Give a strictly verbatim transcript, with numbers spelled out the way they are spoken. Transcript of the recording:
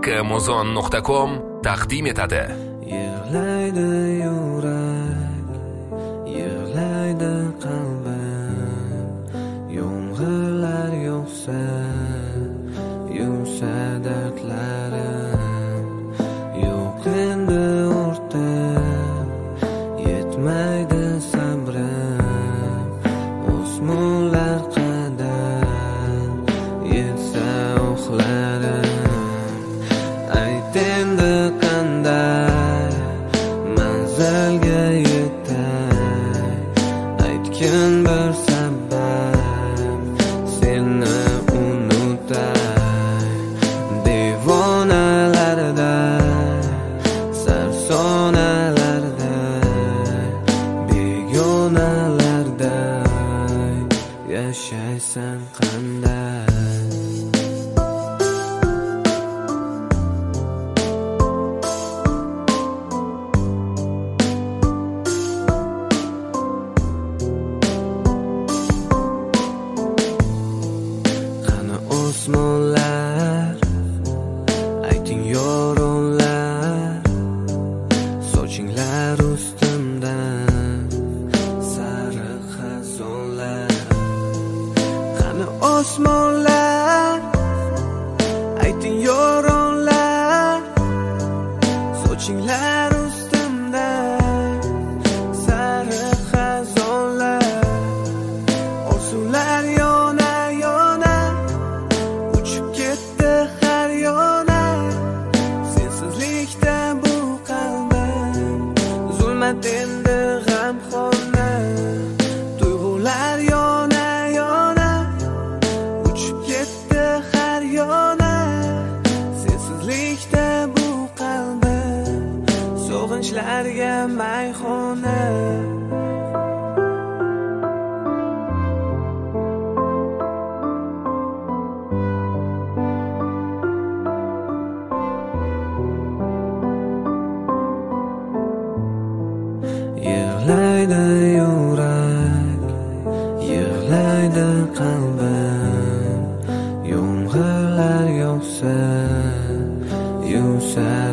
muzon nuqta com taqdim etadi. Yig'laydi yurak, yig'laydi qalbim, yomg'irlar yog'sa, yuvsa dardlarim, yo'q endi o'rtab, yetmaydi sabrim, osmonlar qadar yetsa uxlarim. Ayt endi qanday manzilga yetay, aytgin bir sabab seni unutay. Devonalarda, sarsonalarda, begonalarda yashaysan qanday? Osmonlar, ayting yoronlar, sochinglar ustimdan sariq xazonlar. Qani osmonlar, ayting yoronlar, sochinglar ustimdan sariq xazonlar. Orsuvlar yona yona uchib ketdi har yona, sensizlikda bu qalbim zulmat endi g'amxona. Tuyg'ular yona yona uchib ketdi har yona, sensizlikda bu qalbim sog'inchlarga mayxona. Yig'laydi yurak, yig'laydi qalbim, yomg'irlar yog'sa, yuvsa